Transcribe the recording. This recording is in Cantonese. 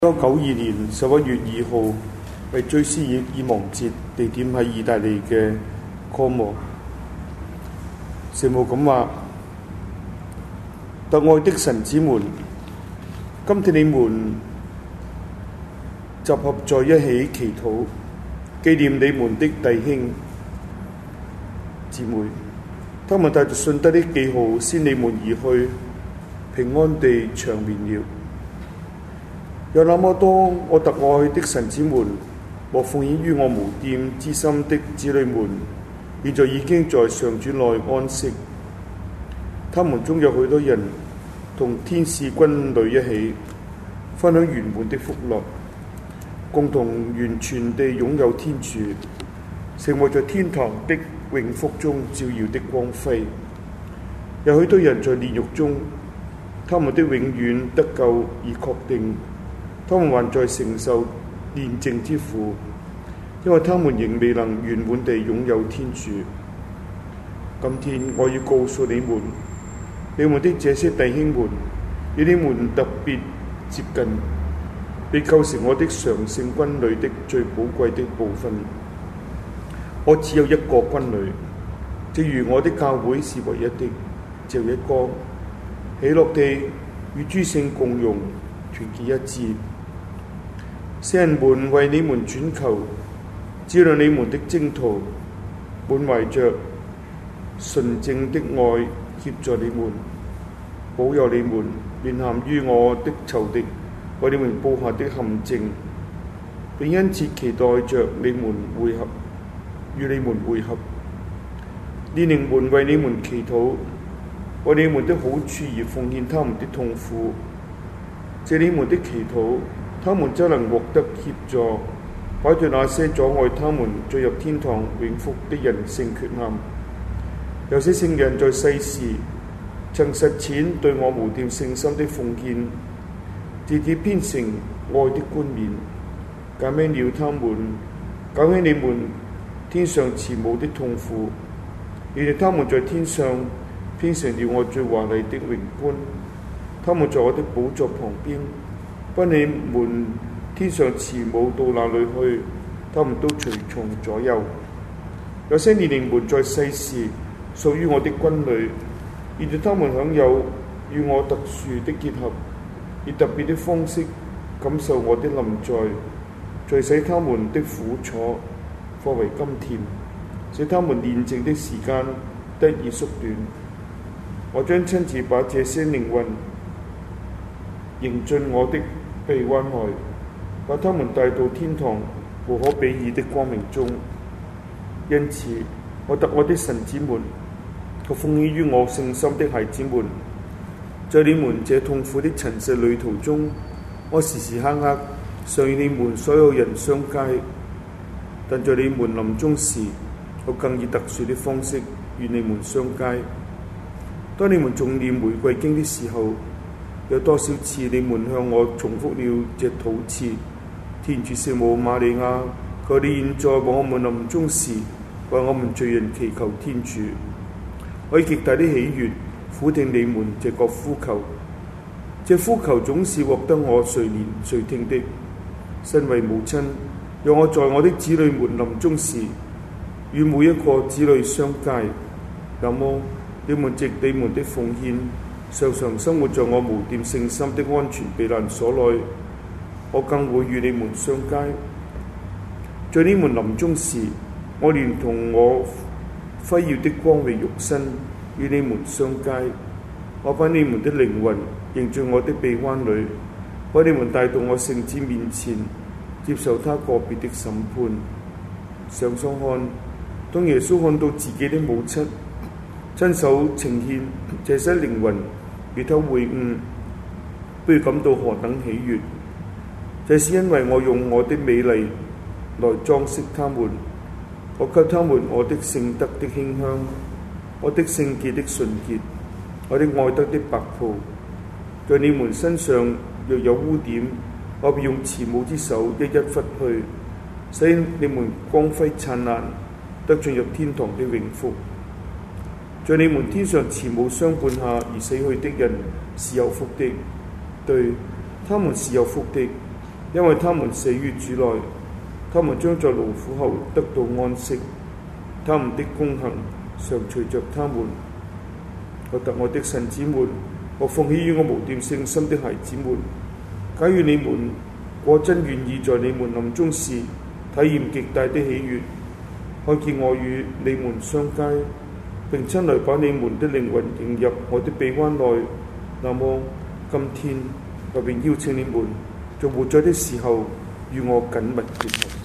1992年11月2號為追思爾亡節，地點喺意大利嘅科摩。聖母咁話：特愛的神子們，今天你們集合在一起祈禱，紀念你們的弟兄姊妹，他們帶着信德的記號先你們而去，平安地長眠了。有那麼多我特愛的神子們和奉獻於我無玷之心的子女們，現在已經在上主內安息。他們中有許多人同天使軍旅一起分享圓滿的福樂，共同完全地擁有天主，成為在天堂的永福中照耀的光輝。有許多人在煉獄中，他們的永遠得救已確定。他們還在承受煉淨之苦，因為他們仍未能圓滿地擁有天主。今天我要告訴你們，你們的這些弟兄們與你們特別接近，被構成我的常聖軍旅的最寶貴的部分。我只有一個軍旅，正如我的教會是唯一的，只有一個，喜樂地與諸聖共融，團結一致。聖人們為你們轉求，照亮你們的征途，滿懷着純正的愛協助你們，保佑你們免陷於我的仇敵為你們布下的陷阱，並殷切期待着你們會合，與你們會合。煉靈們為你們祈禱，為你們的好處而奉獻他們的痛苦，借你們的祈禱，他們則能獲得協助，擺脫那些阻礙他們進入天堂永福的人性缺陷。有些聖人在世時曾實踐對我無玷聖心的奉獻，自己編成愛的冠冕，減輕了他們，減輕你們天上慈母的痛苦，而令他們在天上編成了我最華麗的榮冠。他們在我的寶座旁邊，不你們天上慈母到哪裏去，他們都隨從左右。有些煉靈們在世時屬於我的軍旅，現在他們享有與我特殊的結合，以特別的方式感受我的臨在，在使他們的苦楚化為甘甜，使他們煉淨的時間得以縮短。我將親自把這些靈魂迎進我的臂彎內，把他們帶到天堂無可比擬的光明中。因此，我特愛的神子們和奉獻於我聖心的孩子們，在你們這痛苦的塵世旅途中，我時時刻刻常與你們所有人相偕，但在你們臨終時，我更以特殊的方式與你們相偕。當你們誦念玫瑰經的時候，有多少次你們向我重複了這禱詞：天主聖母瑪利亞，求你現在和我們臨終時，為我們罪人祈求天主。我以極大的喜悅俯聽你們這個呼求，這呼求總是獲得我垂憐垂聽的。身為母親，讓我在我的子女們臨終時，與每一個子女相偕。那麼你們藉你們的奉獻，常常生活在我無玷聖心的安全避難所內，我更會與你們相偕。在你們臨終時，我連同我輝耀的光榮肉身與你們相偕。我把你們的靈魂迎進我的臂彎裏，把你們帶到我聖子面前，接受他個別的審判。想想看，當耶穌看到自己的母親親手呈獻這些靈魂與他會晤，不要感到何等喜悅。這是因為我用我的美麗來裝飾他們，我給他們我的聖德的馨香，我的聖潔的純潔，我的愛德的白袍。在你們身上若有污點，我便用慈母之手一一拂去，使你們光輝燦爛，得進入天堂的永福。在你們天上慈母相伴下而死去的人是有福的，對，他們是有福的， 因為他們死於主內，他們將在勞苦後得到安息，他們的功行常隨着他們。我特愛的神子們，我奉獻於我無玷聖心的孩子們，假如你們果真願意在你們臨終時體驗極大的喜悅，看見我與你們相偕，並親來把你們的靈魂迎入我的臂彎內，那麼今天我便邀請你們在活着的時候與我緊密結合。